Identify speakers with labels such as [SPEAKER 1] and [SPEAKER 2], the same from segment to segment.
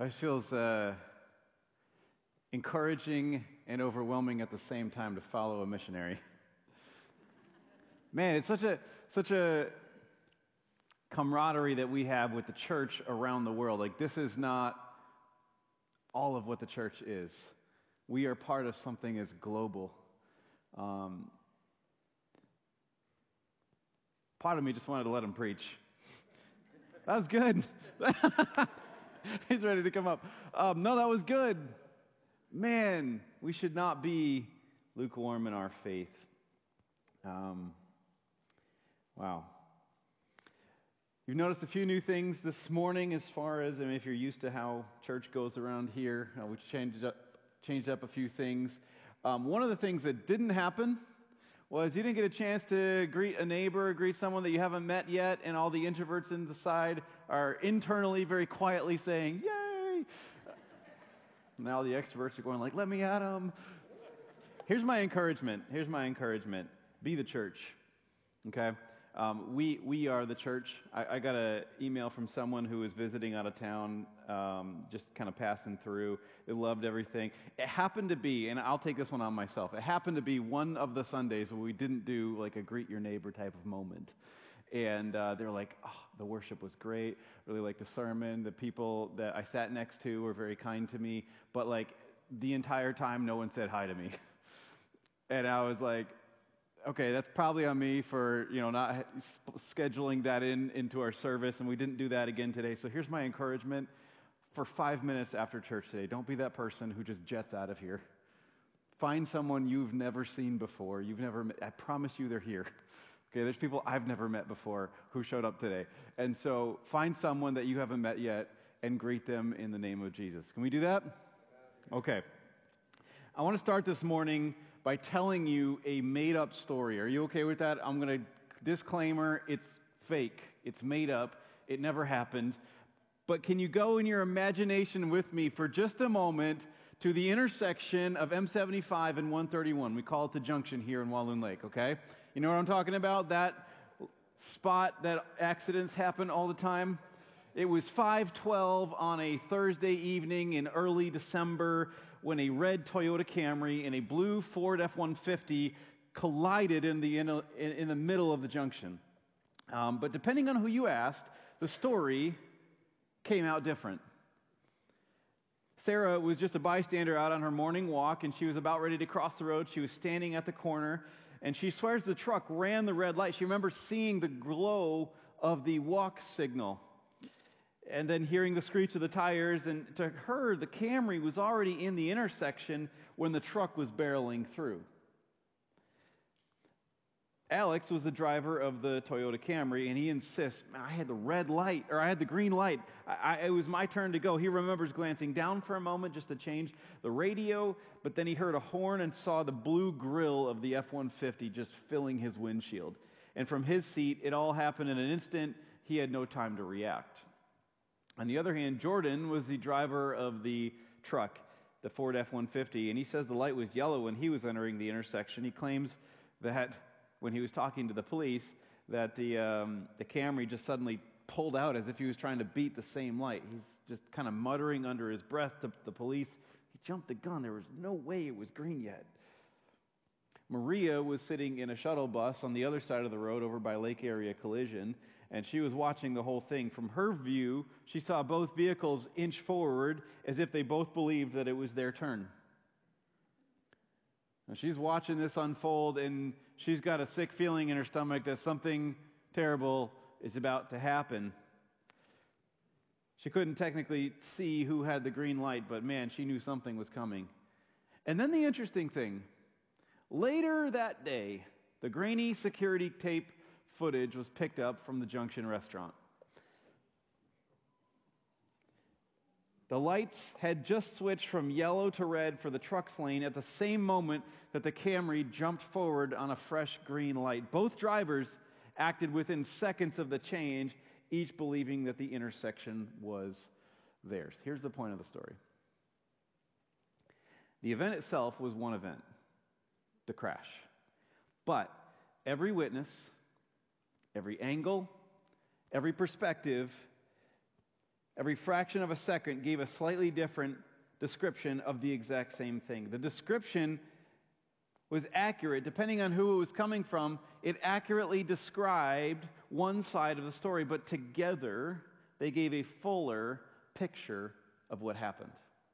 [SPEAKER 1] It feels encouraging and overwhelming at the same time to follow a missionary. Man, it's such a camaraderie that we have with the church around the world. Like, this is not all of what the church is. We are part of something as global. Part of me just wanted to let him preach. That was good. He's ready to come up. No, that was good. Man, we should not be lukewarm in our faith. Wow. You've noticed a few new things this morning as far as, if you're used to how church goes around here, we changed up a few things. One of the things that didn't happen was you didn't get a chance to greet a neighbor, greet someone that you haven't met yet, and all the introverts in the side are internally very quietly saying, yay! Now the extroverts are going like, let me at them. Here's my encouragement. Be the church. Okay? We are the church. I got an email from someone who was visiting out of town, just kind of passing through. They loved everything. It happened to be, and I'll take this one on myself, it happened to be one of the Sundays where we didn't do like a greet your neighbor type of moment. And they were like, oh, the worship was great. Really liked the sermon. The people that I sat next to were very kind to me. But like the entire time, no one said hi to me. And I was like, okay, that's probably on me for, not scheduling that into our service, and we didn't do that again today. So here's my encouragement for 5 minutes after church today. Don't be that person who just jets out of here. Find someone you've never seen before. You've never met. I promise you they're here. Okay, there's people I've never met before who showed up today. And so find someone that you haven't met yet and greet them in the name of Jesus. Can we do that? Okay. I want to start this morning by telling you a made-up story. Are you okay with that? I'm going to, disclaimer, it's fake. It's made up. It never happened. But can you go in your imagination with me for just a moment to the intersection of M75 and 131? We call it the junction here in Walloon Lake, okay? You know what I'm talking about? That spot that accidents happen all the time? It was 5:12 on a Thursday evening in early December when a red Toyota Camry and a blue Ford F-150 collided in the middle of the junction. But depending on who you asked, the story came out different. Sarah was just a bystander out on her morning walk, and she was about ready to cross the road. She was standing at the corner, and she swears the truck ran the red light. She remembers seeing the glow of the walk signal, and then hearing the screech of the tires, and to her, the Camry was already in the intersection when the truck was barreling through. Alex was the driver of the Toyota Camry, and he insists, I had the red light, or I had the green light. It was my turn to go. He remembers glancing down for a moment just to change the radio, but then he heard a horn and saw the blue grill of the F-150 just filling his windshield. And from his seat, it all happened in an instant. He had no time to react. On the other hand, Jordan was the driver of the truck, the Ford F-150, and he says the light was yellow when he was entering the intersection. He claims that when he was talking to the police, that the Camry just suddenly pulled out as if he was trying to beat the same light. He's just kind of muttering under his breath to the police. He jumped the gun. There was no way it was green yet. Maria was sitting in a shuttle bus on the other side of the road over by Lake Area Collision, and she was watching the whole thing. From her view, she saw both vehicles inch forward as if they both believed that it was their turn. Now, she's watching this unfold, and she's got a sick feeling in her stomach that something terrible is about to happen. She couldn't technically see who had the green light, but man, she knew something was coming. And then the interesting thing, later that day, the grainy security tape footage was picked up from the Junction restaurant. The lights had just switched from yellow to red for the truck's lane at the same moment that the Camry jumped forward on a fresh green light. Both drivers acted within seconds of the change, each believing that the intersection was theirs. Here's the point of the story. The event itself was one event, the crash. But every witness, every angle, every perspective every fraction of a second gave a slightly different description of the exact same thing. The description was accurate. Depending on who it was coming from, it accurately described one side of the story, but together they gave a fuller picture of what happened.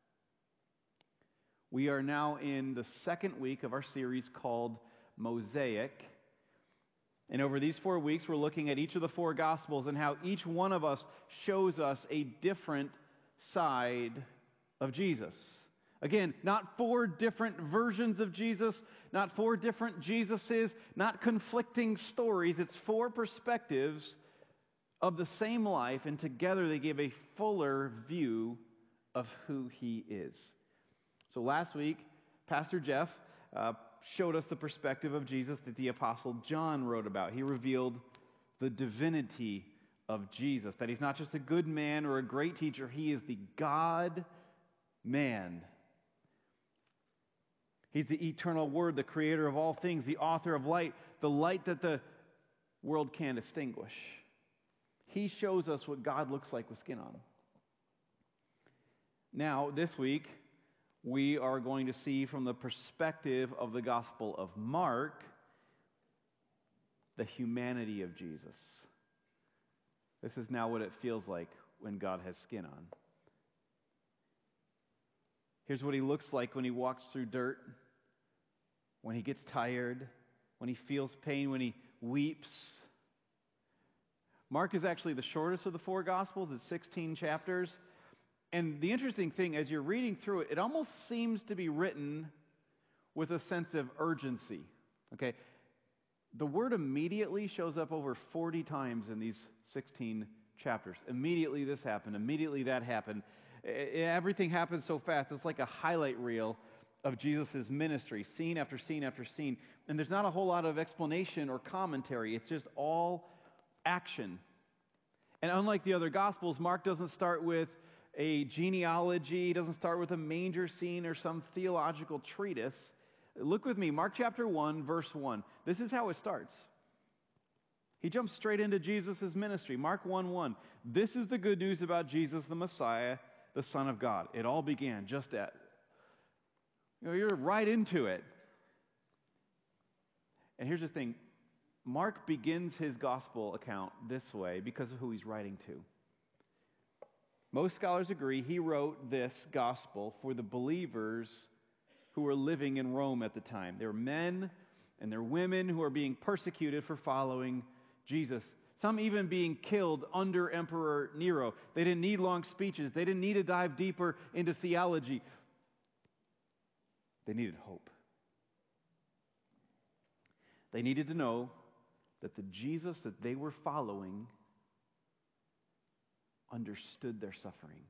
[SPEAKER 1] We are now in the second week of our series called Mosaic. And over these 4 weeks, we're looking at each of the 4 Gospels and how each one of us shows us a different side of Jesus. Again, not 4 different versions of Jesus, not 4 different Jesuses, not conflicting stories. It's 4 perspectives of the same life, and together they give a fuller view of who he is. So last week, Pastor Jeff showed us the perspective of Jesus that the Apostle John wrote about. He revealed the divinity of Jesus, that he's not just a good man or a great teacher, he is the God-man. He's the eternal Word, the creator of all things, the author of light, the light that the world can't extinguish. He shows us what God looks like with skin on. Now, this week, we are going to see from the perspective of the Gospel of Mark the humanity of Jesus. This is now what it feels like when God has skin on. Here's what he looks like when he walks through dirt, when he gets tired, when he feels pain, when he weeps. Mark is actually the shortest of the 4 Gospels. It's 16 chapters. And the interesting thing, as you're reading through it, it almost seems to be written with a sense of urgency. Okay? The word immediately shows up over 40 times in these 16 chapters. Immediately this happened. Immediately that happened. Everything happens so fast. It's like a highlight reel of Jesus' ministry, scene after scene after scene. And there's not a whole lot of explanation or commentary. It's just all action. And unlike the other Gospels, Mark doesn't start with a genealogy. He doesn't start with a manger scene or some theological treatise. Look with me, Mark chapter 1, verse 1. This is how it starts. He jumps straight into Jesus' ministry. Mark 1:1. This is the good news about Jesus the Messiah, the Son of God. It all began just at, you're right into it. And here's the thing. Mark begins his gospel account this way because of who he's writing to. Most scholars agree he wrote this gospel for the believers who were living in Rome at the time. There were men and there were women who were being persecuted for following Jesus. Some even being killed under Emperor Nero. They didn't need long speeches. They didn't need to dive deeper into theology. They needed hope. They needed to know that the Jesus that they were following understood their suffering.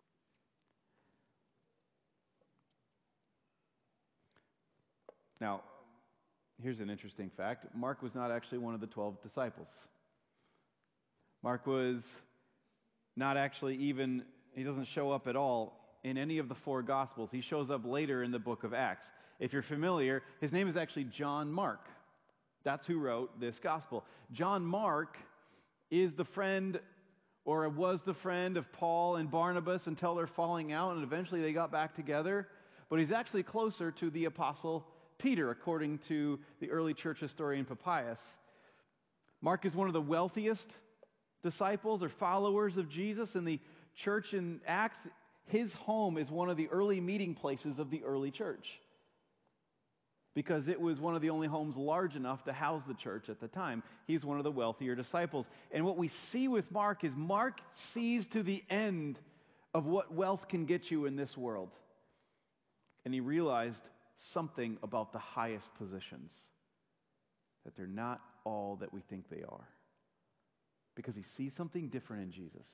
[SPEAKER 1] Now, here's an interesting fact. Mark was not actually one of the 12 disciples. Mark was not actually even, he doesn't show up at all in any of the 4 Gospels. He shows up later in the book of Acts. If you're familiar, his name is actually John Mark. That's who wrote this gospel. John Mark is the friend, or was the friend of Paul and Barnabas until they're falling out, and eventually they got back together. But he's actually closer to the Apostle Peter, according to the early church historian Papias. Mark is one of the wealthiest disciples or followers of Jesus in the church in Acts. His home is one of the early meeting places of the early church, because it was one of the only homes large enough to house the church at the time. He's one of the wealthier disciples. And what we see with Mark is Mark sees to the end of what wealth can get you in this world. And he realized something about the highest positions, that they're not all that we think they are, because he sees something different in Jesus.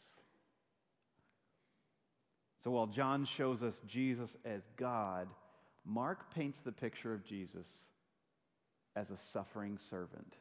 [SPEAKER 1] So while John shows us Jesus as God, Mark paints the picture of Jesus as a suffering servant.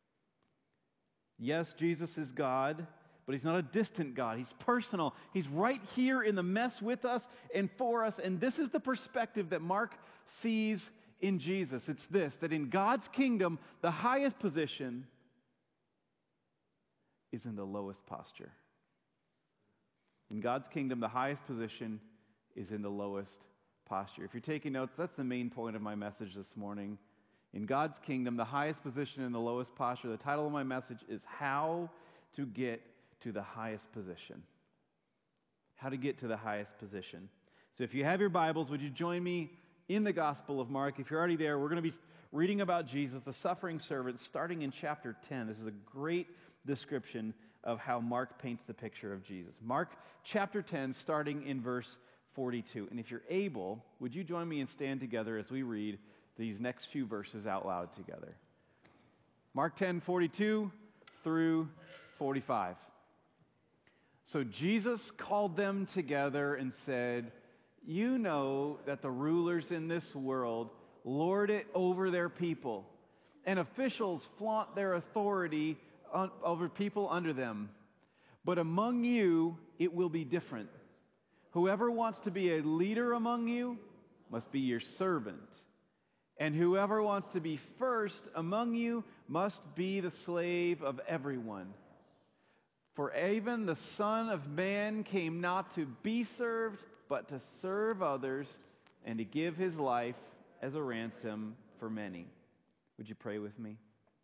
[SPEAKER 1] Yes, Jesus is God, but he's not a distant God. He's personal. He's right here in the mess with us and for us. And this is the perspective that Mark sees in Jesus. It's this, that in God's kingdom, the highest position is in the lowest posture. In God's kingdom, the highest position is in the lowest posture. If you're taking notes, that's the main point of my message this morning. In God's kingdom, the highest position in the lowest posture. The title of my message is How to Get to the Highest Position. How to get to the highest position. So if you have your Bibles, would you join me in the Gospel of Mark? If you're already there, we're going to be reading about Jesus, the suffering servant, starting in chapter 10. This is a great description of how Mark paints the picture of Jesus. Mark chapter 10, starting in verse 42. And if you're able, would you join me and stand together as we read these next few verses out loud together? Mark 10, 42 through 45. So Jesus called them together and said, "You know that the rulers in this world lord it over their people, and officials flaunt their authority over people under them. But among you, it will be different. Whoever wants to be a leader among you must be your servant. And whoever wants to be first among you must be the slave of everyone. For even the Son of Man came not to be served, but to serve others, and to give his life as a ransom for many." Would you pray with me?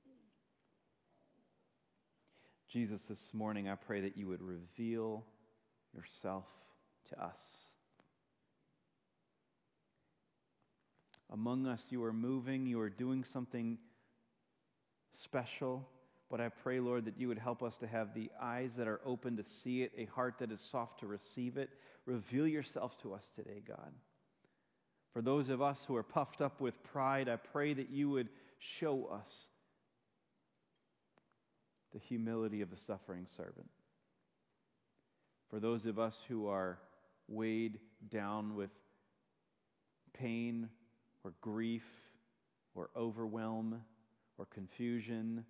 [SPEAKER 1] Jesus, this morning I pray that you would reveal yourself to us. Among us, you are moving, you are doing something special, but I pray, Lord, that you would help us to have the eyes that are open to see it, a heart that is soft to receive it. Reveal yourself to us today, God. For those of us who are puffed up with pride, I pray that you would show us the humility of the suffering servant. For those of us who are weighed down with pain or grief or overwhelm or confusion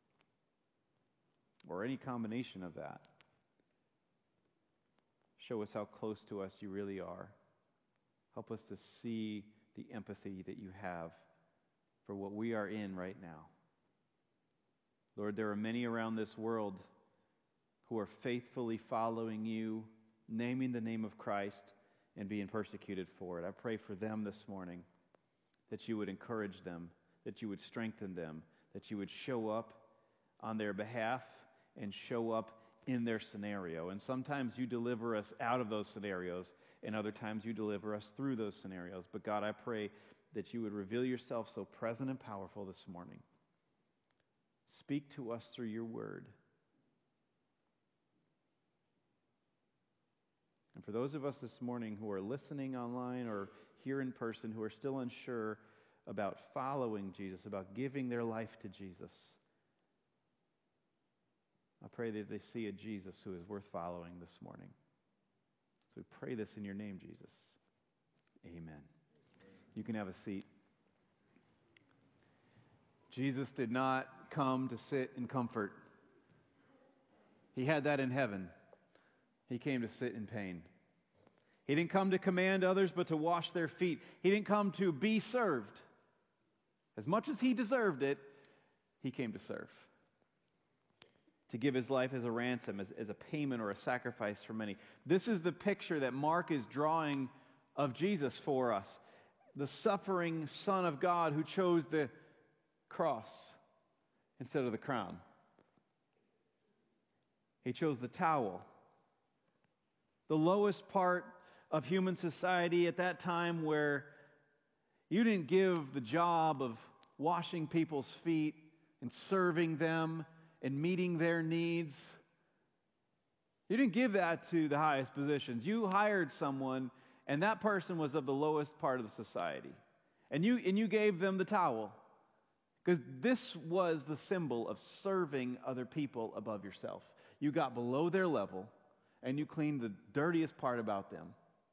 [SPEAKER 1] or any combination of that, show us how close to us you really are. Help us to see the empathy that you have for what we are in right now. Lord, there are many around this world who are faithfully following you, naming the name of Christ, and being persecuted for it. I pray for them this morning that you would encourage them, that you would strengthen them, that you would show up on their behalf and show up in their scenario. And sometimes you deliver us out of those scenarios, and other times you deliver us through those scenarios. But God, I pray that you would reveal yourself so present and powerful this morning. Speak to us through your word. And for those of us this morning who are listening online or here in person who are still unsure about following Jesus, about giving their life to Jesus, I pray that they see a Jesus who is worth following this morning. So we pray this in your name, Jesus. Amen. You can have a seat. Jesus did not come to sit in comfort. He had that in heaven. He came to sit in pain. He didn't come to command others, but to wash their feet. He didn't come to be served. As much as he deserved it, he came to serve. To give his life as a ransom, as a payment or a sacrifice for many. This is the picture that Mark is drawing of Jesus for us. The suffering Son of God who chose the cross instead of the crown. He chose the towel. The lowest part of human society at that time, where you didn't give the job of washing people's feet and serving them and meeting their needs. You didn't give that to the highest positions. You hired someone, and that person was of the lowest part of the society. And you gave them the towel. Because this was the symbol of serving other people above yourself. You got below their level, and you cleaned the dirtiest part about them.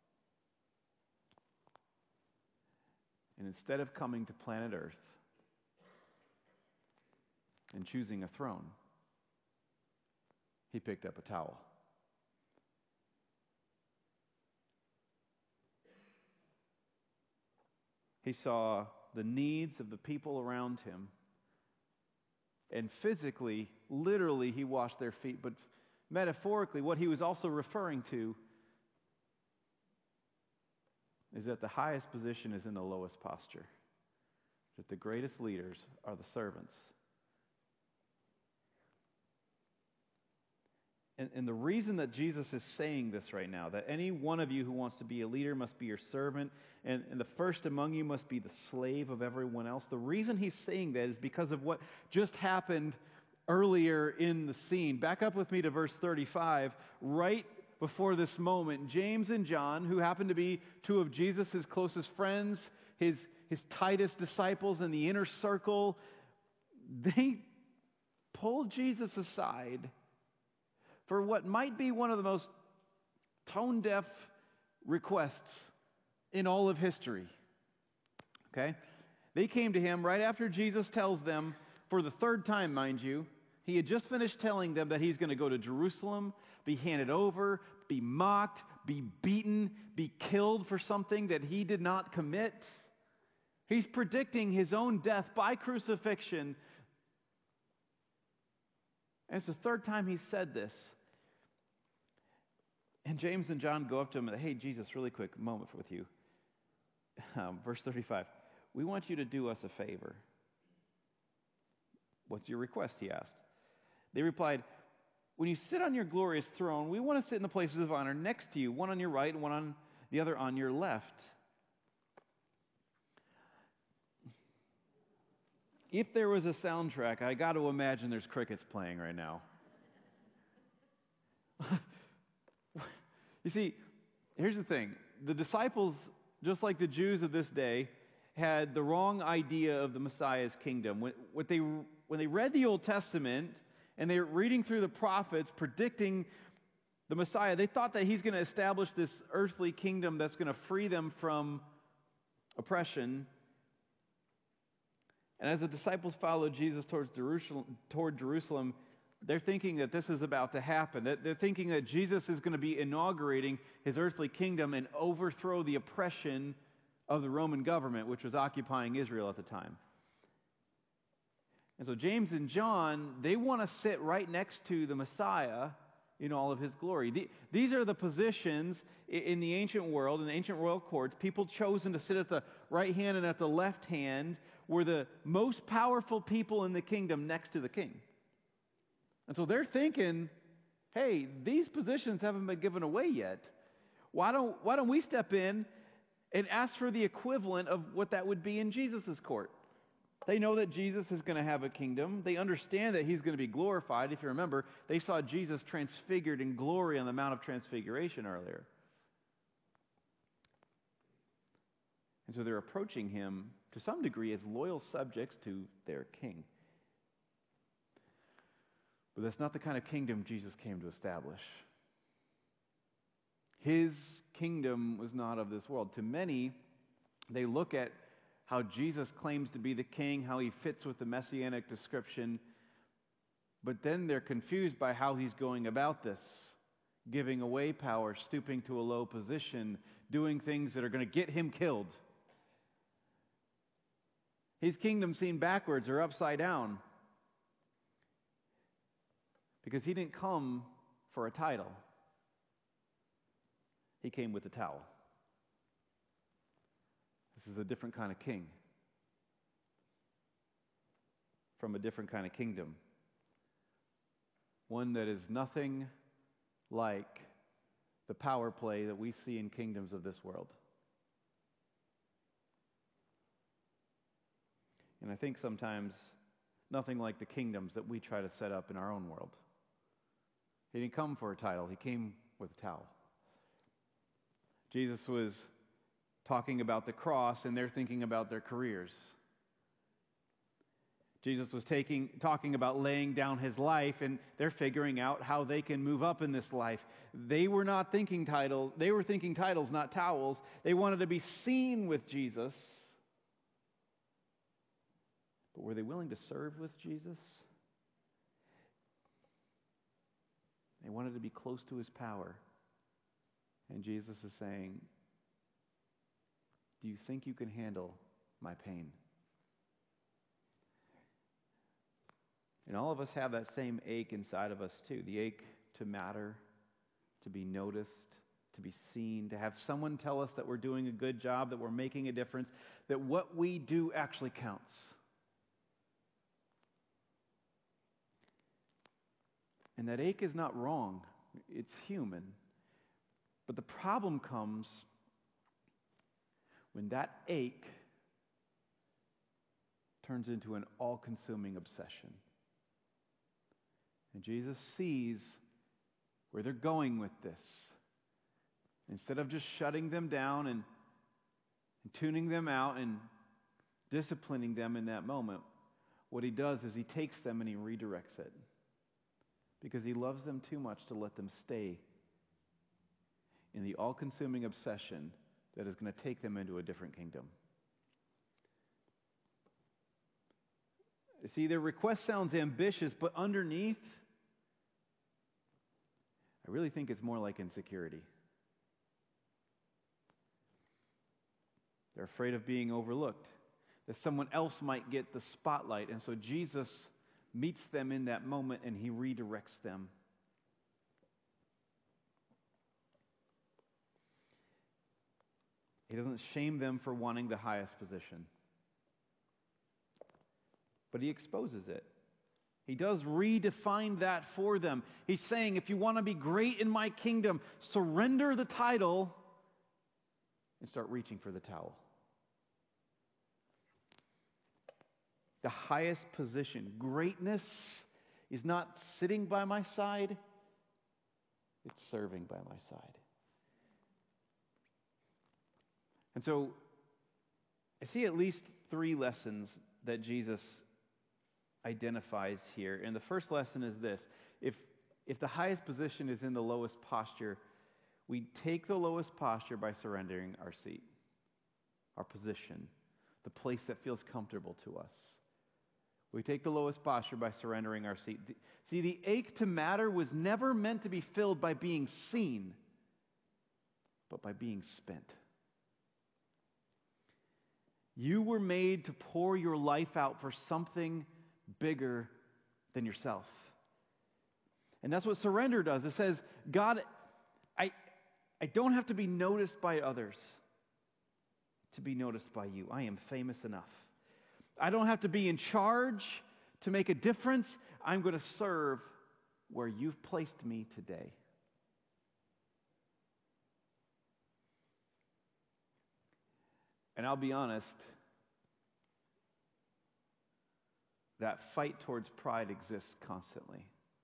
[SPEAKER 1] And instead of coming to planet Earth and choosing a throne, he picked up a towel. He saw the needs of the people around him, and physically, literally, he washed their feet, but metaphorically, what he was also referring to is that the highest position is in the lowest posture. That the greatest leaders are the servants. And the reason that Jesus is saying this right now, that any one of you who wants to be a leader must be your servant, and the first among you must be the slave of everyone else, the reason he's saying that is because of what just happened earlier in the scene. Back up with me to verse 35. Right before this moment, James and John, who happen to be two of Jesus' closest friends, his tightest disciples in the inner circle, they pulled Jesus aside for what might be one of the most tone-deaf requests in all of history. Okay? They came to him right after Jesus tells them, for the third time, mind you, he had just finished telling them that he's going to go to Jerusalem, be handed over, be mocked, be beaten, be killed for something that he did not commit. He's predicting his own death by crucifixion. And it's the third time he said this. And James and John go up to him and, hey, Jesus, really quick moment with you. Verse 35. We want you to do us a favor. What's your request, he asked. They replied, when you sit on your glorious throne, we want to sit in the places of honor next to you, one on your right and one on the other on your left. If there was a soundtrack, I got to imagine there's crickets playing right now. You see, here's the thing. The disciples, just like the Jews of this day, had the wrong idea of the Messiah's kingdom. When they read the Old Testament and they were reading through the prophets predicting the Messiah, they thought that he's going to establish this earthly kingdom that's going to free them from oppression. And as the disciples followed Jesus toward Jerusalem, they're thinking that this is about to happen. They're thinking that Jesus is going to be inaugurating his earthly kingdom and overthrow the oppression of the Roman government, which was occupying Israel at the time. And so James and John, they want to sit right next to the Messiah in all of his glory. These are the positions in the ancient world, in the ancient royal courts. People chosen to sit at the right hand and at the left hand were the most powerful people in the kingdom next to the king. And so they're thinking, hey, these positions haven't been given away yet. Why don't we step in and ask for the equivalent of what that would be in Jesus' court? They know that Jesus is going to have a kingdom. They understand that he's going to be glorified. If you remember, they saw Jesus transfigured in glory on the Mount of Transfiguration earlier. And so they're approaching him to some degree as loyal subjects to their king. But that's not the kind of kingdom Jesus came to establish. His kingdom was not of this world. To many, they look at how Jesus claims to be the king, how he fits with the messianic description, but then they're confused by how he's going about this, giving away power, stooping to a low position, doing things that are going to get him killed. His kingdom seen backwards or upside down. Because he didn't come for a title. He came with a towel. This is a different kind of king. From a different kind of kingdom. One that is nothing like the power play that we see in kingdoms of this world. And I think sometimes nothing like the kingdoms that we try to set up in our own world. He didn't come for a title. He came with a towel. Jesus was talking about the cross, and they're thinking about their careers. Jesus was talking about laying down his life, and they're figuring out how they can move up in this life. They were not thinking titles. They were thinking titles, not towels. They wanted to be seen with Jesus. But were they willing to serve with Jesus? They wanted to be close to his power. And Jesus is saying, do you think you can handle my pain? And all of us have that same ache inside of us too, the ache to matter, to be noticed, to be seen, to have someone tell us that we're doing a good job, that we're making a difference, that what we do actually counts. And that ache is not wrong. It's human. But the problem comes when that ache turns into an all-consuming obsession. And Jesus sees where they're going with this. Instead of just shutting them down and tuning them out and disciplining them in that moment, what he does is he takes them and he redirects it. Because he loves them too much to let them stay in the all-consuming obsession that is going to take them into a different kingdom. See, their request sounds ambitious, but underneath, I really think it's more like insecurity. They're afraid of being overlooked, that someone else might get the spotlight. And so Jesus meets them in that moment and he redirects them. He doesn't shame them for wanting the highest position, but he exposes it. He does redefine that for them. He's saying, if you want to be great in my kingdom, surrender the title and start reaching for the towel. The highest position. Greatness is not sitting by my side, it's serving by my side. And so, I see at least 3 lessons that Jesus identifies here. And the first lesson is this. If the highest position is in the lowest posture, we take the lowest posture by surrendering our seat, our position, the place that feels comfortable to us. We take the lowest posture by surrendering our seat. See, the ache to matter was never meant to be filled by being seen, but by being spent. You were made to pour your life out for something bigger than yourself. And that's what surrender does. It says, God, I don't have to be noticed by others to be noticed by you. I am famous enough. I don't have to be in charge to make a difference. I'm going to serve where you've placed me today. And I'll be honest, that fight towards pride exists constantly.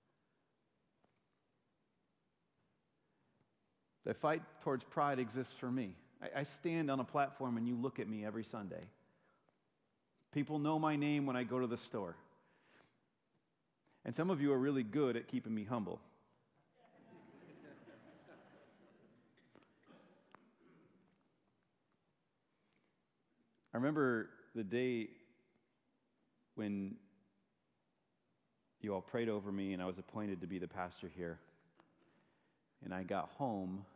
[SPEAKER 1] The fight towards pride exists for me. I stand on a platform and you look at me every Sunday. People know my name when I go to the store. And some of you are really good at keeping me humble. I remember the day when you all prayed over me and I was appointed to be the pastor here. And I got home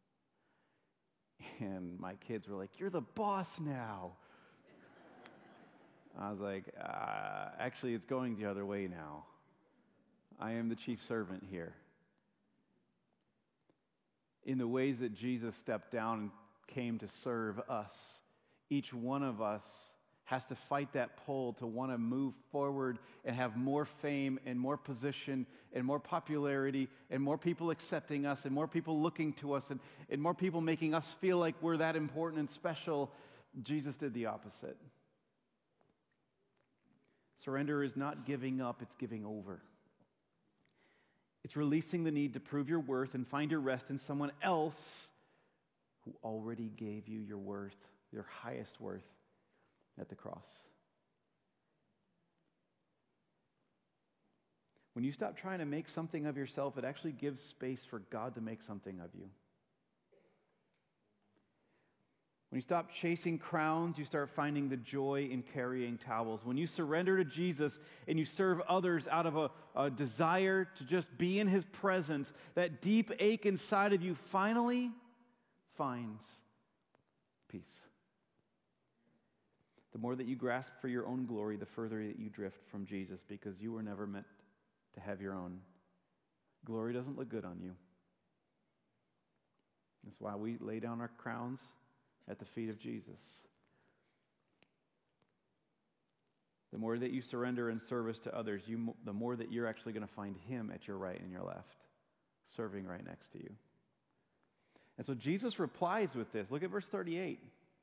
[SPEAKER 1] and my kids were like, "You're the boss now." I was like, actually, it's going the other way now. I am the chief servant here. In the ways that Jesus stepped down and came to serve us, each one of us has to fight that pull to want to move forward and have more fame and more position and more popularity and more people accepting us and more people looking to us and more people making us feel like we're that important and special. Jesus did the opposite. Surrender is not giving up, it's giving over. It's releasing the need to prove your worth and find your rest in someone else who already gave you your worth, your highest worth, at the cross. When you stop trying to make something of yourself, it actually gives space for God to make something of you. When you stop chasing crowns, you start finding the joy in carrying towels. When you surrender to Jesus and you serve others out of a desire to just be in His presence, that deep ache inside of you finally finds peace. The more that you grasp for your own glory, the further that you drift from Jesus, because you were never meant to have your own. Glory doesn't look good on you. That's why we lay down our crowns at the feet of Jesus. The more that you surrender in service to others, the more that you're actually going to find Him at your right and your left, serving right next to you. And so Jesus replies with this. Look at verse 38.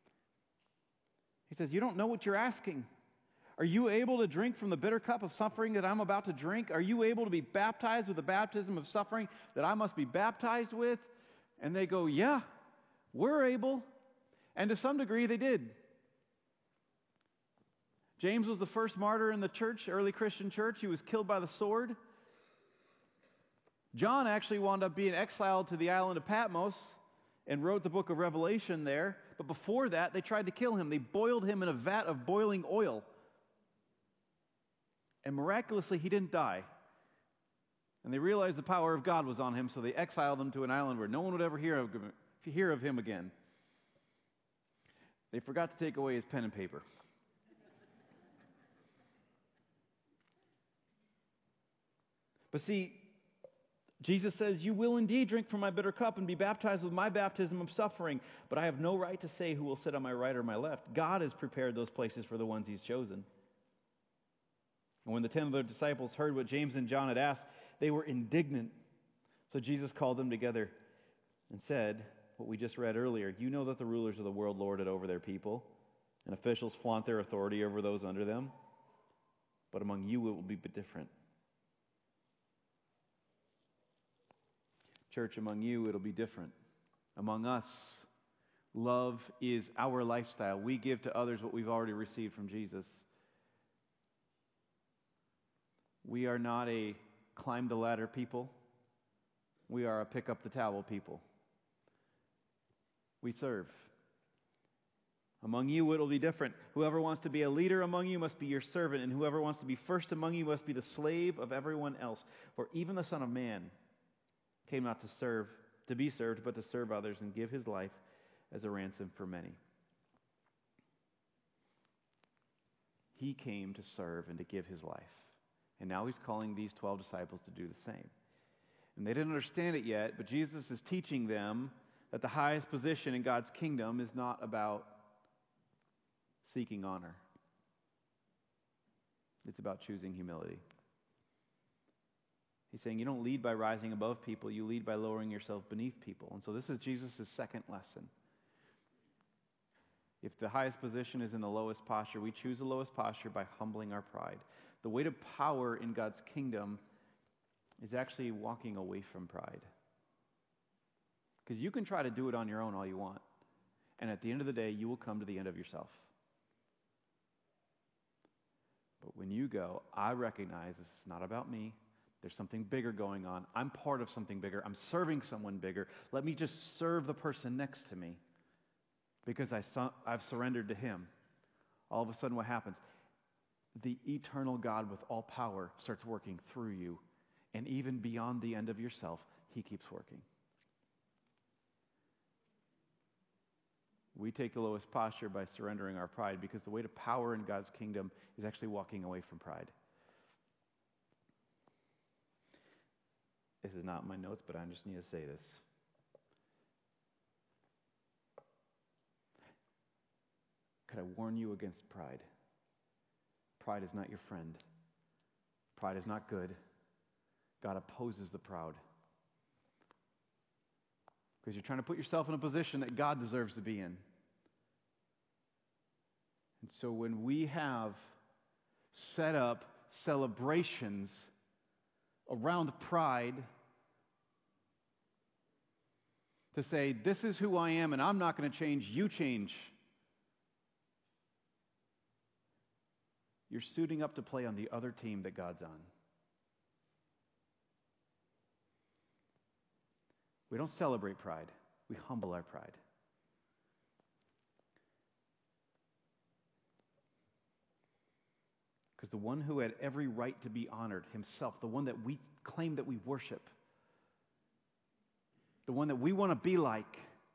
[SPEAKER 1] He says, you don't know what you're asking. Are you able to drink from the bitter cup of suffering that I'm about to drink? Are you able to be baptized with the baptism of suffering that I must be baptized with? And they go, yeah, we're able. And to some degree they did. James was the first martyr in the church, early Christian church. He was killed by the sword. John actually wound up being exiled to the island of Patmos and wrote the book of Revelation there. But before that, they tried to kill him. They boiled him in a vat of boiling oil. And miraculously, he didn't die. And they realized the power of God was on him, so they exiled him to an island where no one would ever hear of him again. They forgot to take away his pen and paper. But see, Jesus says, you will indeed drink from my bitter cup and be baptized with my baptism of suffering, but I have no right to say who will sit on my right or my left. God has prepared those places for the ones He's chosen. And when the 10 other disciples heard what James and John had asked, they were indignant. So Jesus called them together and said, what we just read earlier, you know that the rulers of the world lord it over their people, and officials flaunt their authority over those under them. But among you it will be different. Church, among you it'll be different. Among us, love is our lifestyle. We give to others what we've already received from Jesus. We are not a climb the ladder people. We are a pick up the towel people. We serve. Among you it will be different. Whoever wants to be a leader among you must be your servant, and whoever wants to be first among you must be the slave of everyone else. For even the Son of Man came not to be served, but to serve others and give His life as a ransom for many. He came to serve and to give His life. And now He's calling these 12 disciples to do the same. And they didn't understand it yet, but Jesus is teaching them that the highest position in God's kingdom is not about seeking honor. It's about choosing humility. He's saying you don't lead by rising above people, you lead by lowering yourself beneath people. And so this is Jesus' second lesson. If the highest position is in the lowest posture, we choose the lowest posture by humbling our pride. The way to power in God's kingdom is actually walking away from pride. Because you can try to do it on your own all you want. And at the end of the day, you will come to the end of yourself. But when you go, I recognize this is not about me. There's something bigger going on. I'm part of something bigger. I'm serving someone bigger. Let me just serve the person next to me because I've surrendered to Him. All of a sudden, what happens? The eternal God with all power starts working through you. And even beyond the end of yourself, He keeps working. We take the lowest posture by surrendering our pride because the way to power in God's kingdom is actually walking away from pride. This is not in my notes, but I just need to say this. Could I warn you against pride? Pride is not your friend. Pride is not good. God opposes the proud. Because you're trying to put yourself in a position that God deserves to be in. And so when we have set up celebrations around pride to say, this is who I am and I'm not going to change, you change. You're suiting up to play on the other team that God's on. We don't celebrate pride. We humble our pride. Because the one who had every right to be honored, Himself, the one that we claim that we worship, the one that we want to be like,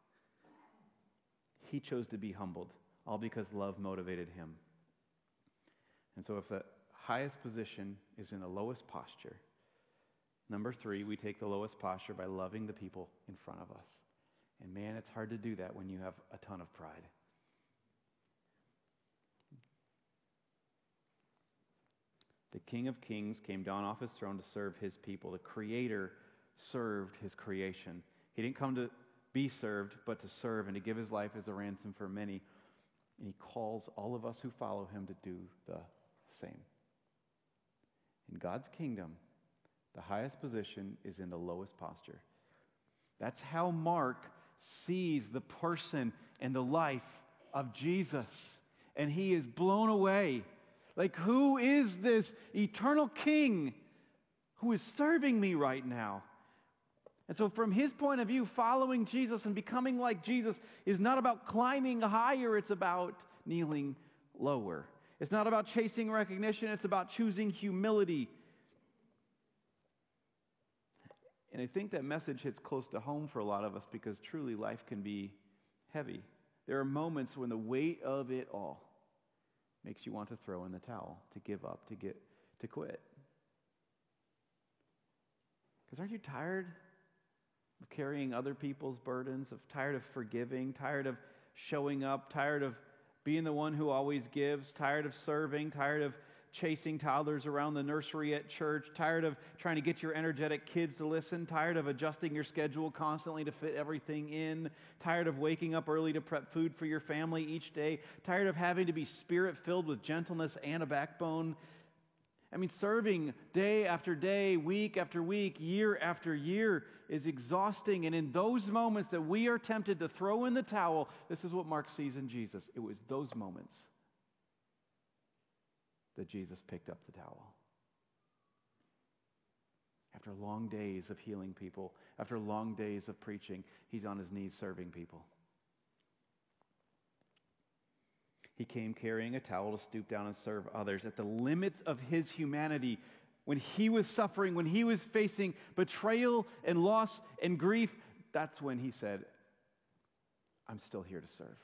[SPEAKER 1] He chose to be humbled, all because love motivated Him. And so if the highest position is in the lowest posture, Number 3, we take the lowest posture by loving the people in front of us. And man, it's hard to do that when you have a ton of pride. The King of Kings came down off his throne to serve his people. The Creator served his creation. He didn't come to be served, but to serve and to give his life as a ransom for many. And he calls all of us who follow him to do the same. In God's kingdom, the highest position is in the lowest posture. That's how Mark sees the person and the life of Jesus. And he is blown away. Like, who is this eternal king who is serving me right now? And so from his point of view, following Jesus and becoming like Jesus is not about climbing higher, it's about kneeling lower. It's not about chasing recognition, it's about choosing humility. And I think that message hits close to home for a lot of us because truly life can be heavy. There are moments when the weight of it all makes you want to throw in the towel, to give up, to quit. Because aren't you tired of carrying other people's burdens, tired of forgiving, tired of showing up, tired of being the one who always gives, tired of serving, tired of chasing toddlers around the nursery at church, tired of trying to get your energetic kids to listen, tired of adjusting your schedule constantly to fit everything in, tired of waking up early to prep food for your family each day, tired of having to be spirit-filled with gentleness and a backbone. I mean, serving day after day, week after week, year after year is exhausting. And in those moments that we are tempted to throw in the towel, this is what Mark sees in Jesus. It was those moments that Jesus picked up the towel. After long days of healing people, after long days of preaching, he's on his knees serving people. He came carrying a towel to stoop down and serve others. At the limits of his humanity, when he was suffering, when he was facing betrayal and loss and grief, that's when he said, I'm still here to serve.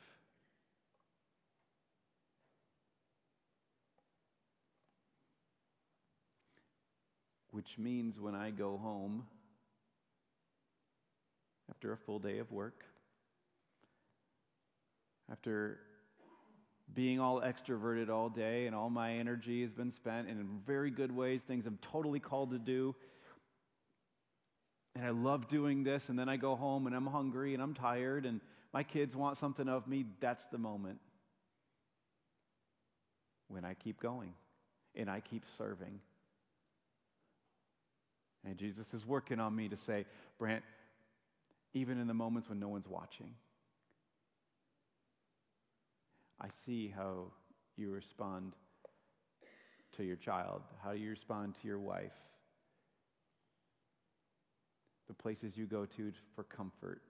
[SPEAKER 1] Which means when I go home after a full day of work, after being all extroverted all day and all my energy has been spent in very good ways, things I'm totally called to do, and I love doing this, and then I go home and I'm hungry and I'm tired and my kids want something of me, that's the moment when I keep going and I keep serving. And Jesus is working on me to say, Brant, even in the moments when no one's watching, I see how you respond to your child, how you respond to your wife, the places you go to for comfort.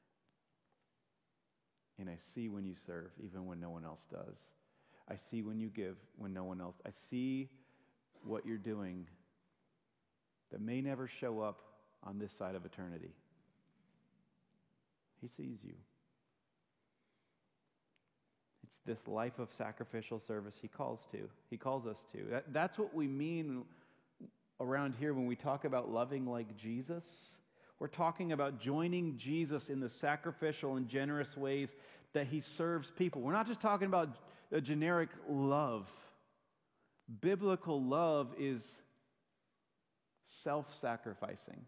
[SPEAKER 1] And I see when you serve, even when no one else does. I see when you give, when no one else. I see what you're doing that may never show up on this side of eternity. He sees you. It's this life of sacrificial service he calls us to. That's what we mean around here when we talk about loving like Jesus. We're talking about joining Jesus in the sacrificial and generous ways that he serves people. We're not just talking about a generic love. Biblical love is self-sacrificing.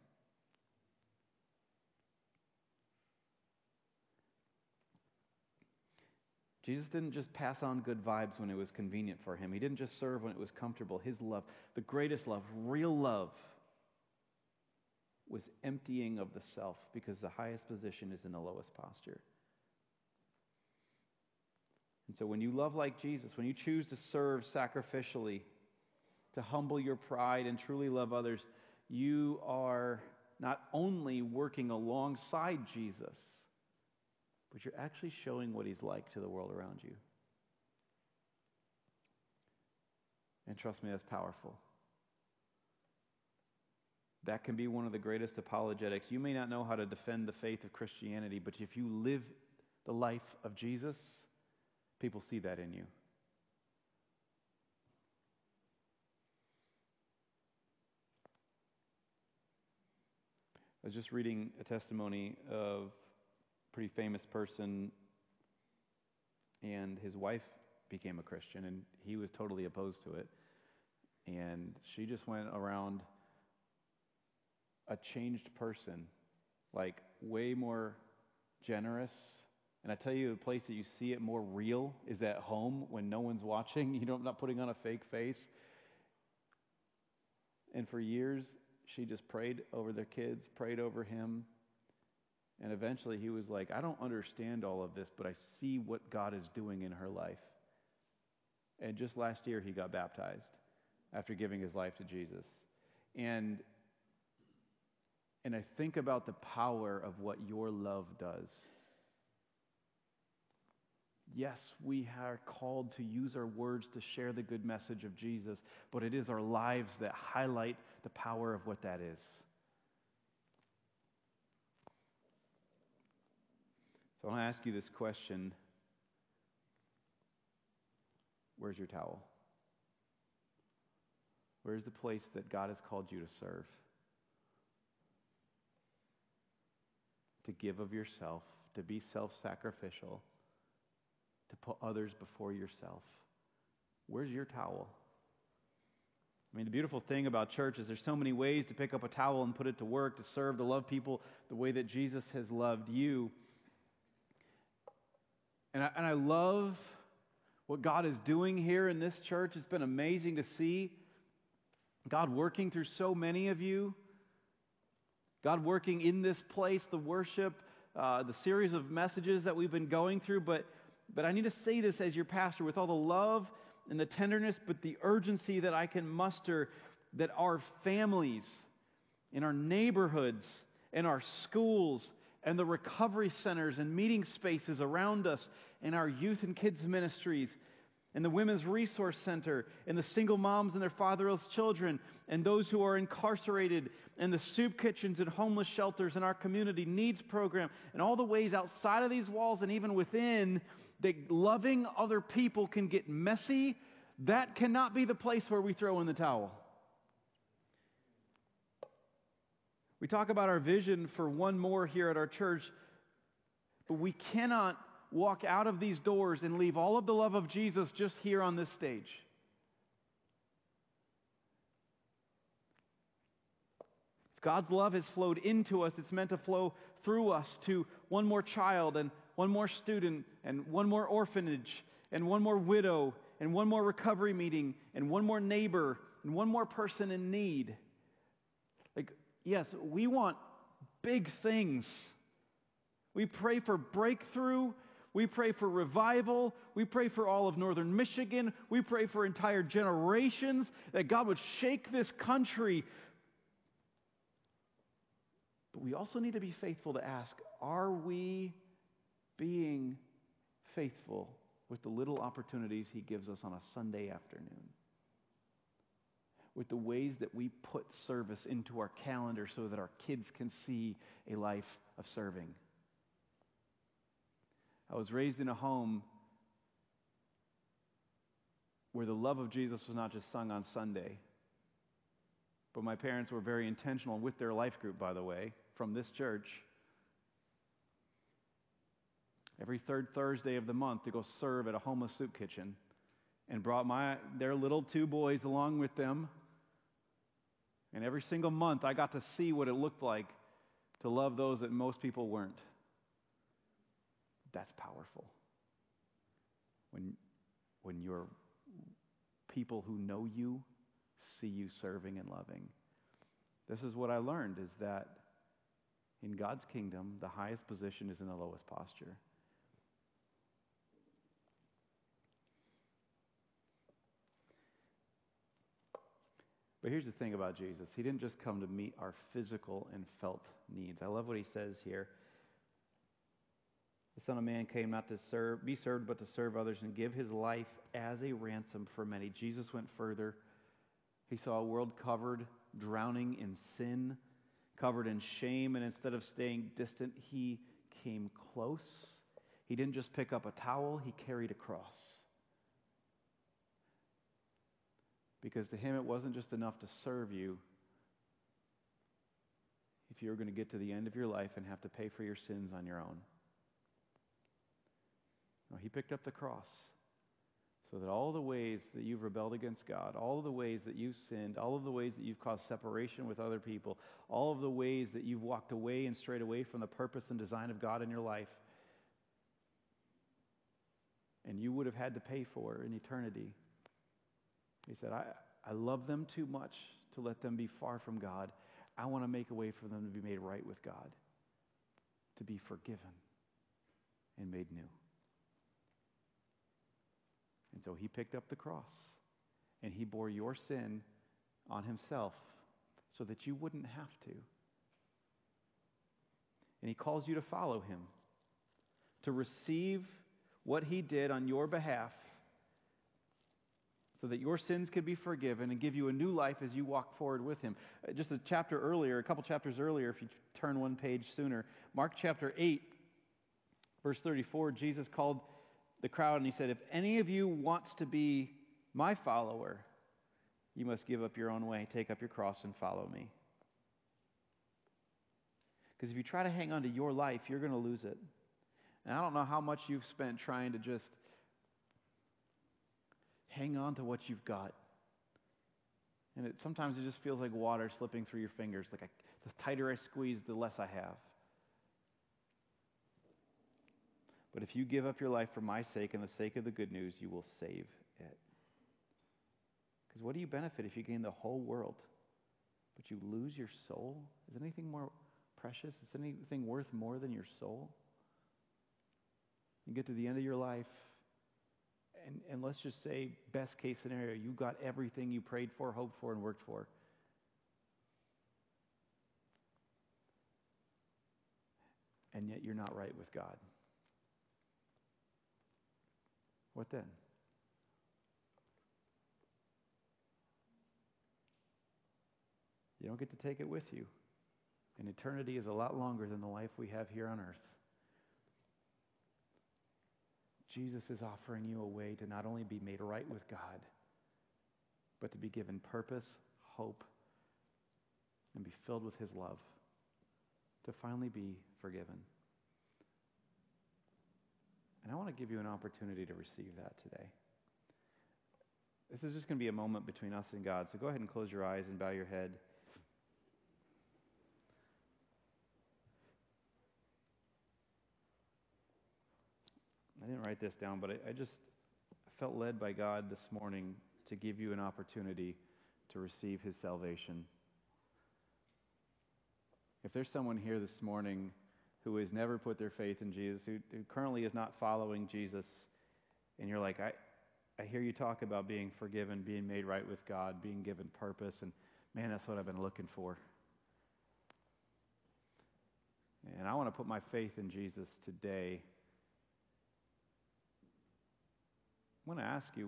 [SPEAKER 1] Jesus didn't just pass on good vibes when it was convenient for him. He didn't just serve when it was comfortable. His love, the greatest love, real love, was emptying of the self, because the highest position is in the lowest posture. And so when you love like Jesus, when you choose to serve sacrificially, to humble your pride and truly love others, you are not only working alongside Jesus, but you're actually showing what he's like to the world around you. And trust me, that's powerful. That can be one of the greatest apologetics. You may not know how to defend the faith of Christianity, but if you live the life of Jesus, people see that in you. was just reading a testimony of a pretty famous person, and his wife became a Christian, and he was totally opposed to it. And she just went around a changed person, like way more generous. And I tell you, a place that you see it more real is at home when no one's watching. Not putting on a fake face. And for years, she just prayed over their kids, prayed over him. And eventually he was like, I don't understand all of this, but I see what God is doing in her life. And just last year, he got baptized after giving his life to Jesus. And I think about the power of what your love does. Yes, we are called to use our words to share the good message of Jesus, but it is our lives that highlight the power of what that is. So I want to ask you this question. Where's your towel? Where's the place that God has called you to serve? To give of yourself, to be self-sacrificial, to put others before yourself. Where's your towel? I mean, the beautiful thing about church is there's so many ways to pick up a towel and put it to work, to serve, to love people the way that Jesus has loved you. And I love what God is doing here in this church. It's been amazing to see God working through so many of you. God working in this place, the worship, the series of messages that we've been going through. But I need to say this as your pastor with all the love and the tenderness, but the urgency that I can muster, that our families, in our neighborhoods, in our schools, and the recovery centers and meeting spaces around us, and our youth and kids ministries, and the Women's Resource Center, and the single moms and their fatherless children, and those who are incarcerated, and the soup kitchens and homeless shelters in our community needs program, and all the ways outside of these walls and even within that loving other people can get messy. That cannot be the place where we throw in the towel. We talk about our vision for one more here at our church, but we cannot walk out of these doors and leave all of the love of Jesus just here on this stage. If God's love has flowed into us, it's meant to flow through us to one more child and one more student and one more orphanage and one more widow and one more recovery meeting and one more neighbor and one more person in need. Yes, we want big things. We pray for breakthrough. We pray for revival. We pray for all of northern Michigan. We pray for entire generations, that God would shake this country. But we also need to be faithful to ask, are we being faithful with the little opportunities He gives us on a Sunday afternoon? With the ways that we put service into our calendar so that our kids can see a life of serving. I was raised in a home where the love of Jesus was not just sung on Sunday, but my parents were very intentional with their life group, by the way, from this church. Every third Thursday of the month to go serve at a homeless soup kitchen, and brought their little two boys along with them. And every single month I got to see what it looked like to love those that most people weren't. That's powerful. When your people who know you see you serving and loving. This is what I learned, is that in God's kingdom, the highest position is in the lowest posture. But here's the thing about Jesus. He didn't just come to meet our physical and felt needs. I love what he says here. The Son of Man came not to be served, but to serve others and give his life as a ransom for many. Jesus went further. He saw a world covered, drowning in sin, covered in shame, and instead of staying distant, he came close. He didn't just pick up a towel, he carried a cross. Because to him it wasn't just enough to serve you. if you're going to get to the end of your life and have to pay for your sins on your own. No, he picked up the cross so that all the ways that you've rebelled against God, all of the ways that you've sinned, all of the ways that you've caused separation with other people, all of the ways that you've walked away and strayed away from the purpose and design of God in your life, and you would have had to pay for in eternity. He said, I love them too much to let them be far from God. I want to make a way for them to be made right with God, to be forgiven and made new. And so he picked up the cross, and he bore your sin on himself so that you wouldn't have to. And he calls you to follow him, to receive what he did on your behalf so that your sins could be forgiven and give you a new life as you walk forward with him. Just a couple chapters earlier, if you turn one page sooner, Mark chapter 8, verse 34, Jesus called the crowd and he said, if any of you wants to be my follower, you must give up your own way, take up your cross and follow me. Because if you try to hang on to your life, you're going to lose it. And I don't know how much you've spent trying to just hang on to what you've got. And sometimes it just feels like water slipping through your fingers. Like the tighter I squeeze, the less I have. But if you give up your life for my sake and the sake of the good news, you will save it. Because what do you benefit if you gain the whole world, but you lose your soul? Is anything more precious? Is anything worth more than your soul? You get to the end of your life, and let's just say, best case scenario, you got everything you prayed for, hoped for, and worked for. And yet you're not right with God. What then? You don't get to take it with you. And eternity is a lot longer than the life we have here on earth. Jesus is offering you a way to not only be made right with God, but to be given purpose, hope, and be filled with his love, to finally be forgiven. And I want to give you an opportunity to receive that today. This is just going to be a moment between us and God, so go ahead and close your eyes and bow your head. I didn't write this down, but I just felt led by God this morning to give you an opportunity to receive his salvation. If there's someone here this morning who has never put their faith in Jesus, who currently is not following Jesus, and you're like, I hear you talk about being forgiven, being made right with God, being given purpose, and man, that's what I've been looking for. And I want to put my faith in Jesus today. I want to ask you,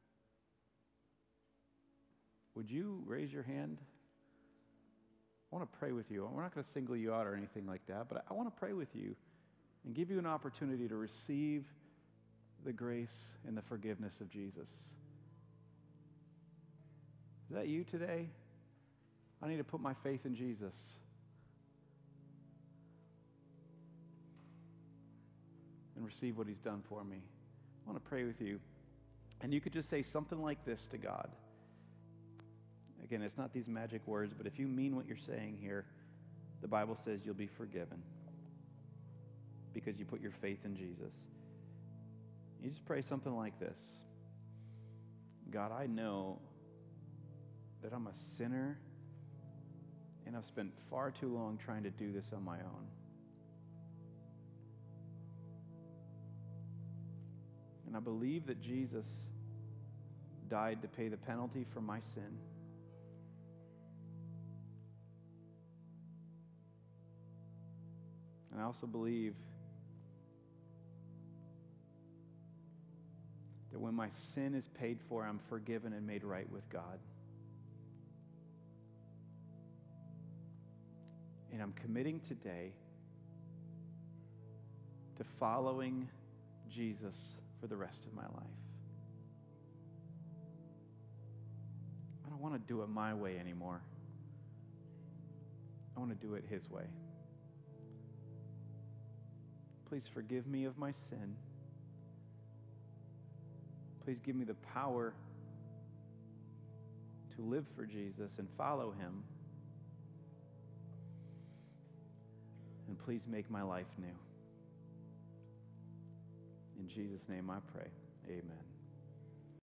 [SPEAKER 1] would you raise your hand? I want to pray with you. We're not going to single you out or anything like that, but I want to pray with you and give you an opportunity to receive the grace and the forgiveness of Jesus. Is that you today? I need to put my faith in Jesus. And receive what he's done for me. I want to pray with you. And you could just say something like this to God. Again, it's not these magic words, but if you mean what you're saying here, the Bible says you'll be forgiven because you put your faith in Jesus. You just pray something like this. God, I know that I'm a sinner and I've spent far too long trying to do this on my own. And I believe that Jesus died to pay the penalty for my sin. And I also believe that when my sin is paid for, I'm forgiven and made right with God. And I'm committing today to following Jesus for the rest of my life. I don't want to do it my way anymore. I want to do it His way. Please forgive me of my sin. Please give me the power to live for Jesus and follow Him. And please make my life new. In Jesus' name I pray. Amen.